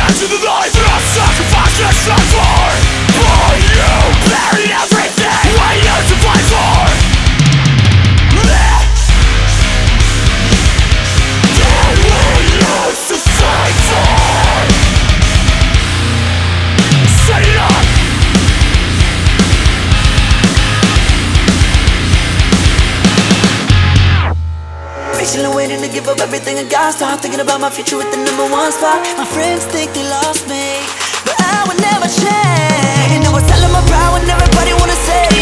To the life that I sacrificed and strive for. But you buried everything we used to fight for. That we used to fight for. Set it up. Patiently waiting to give up everything I got. Start thinking about my future with the #1 spot. My friends think they lost me, but I would never change. And I was telling my pride when everybody wanna say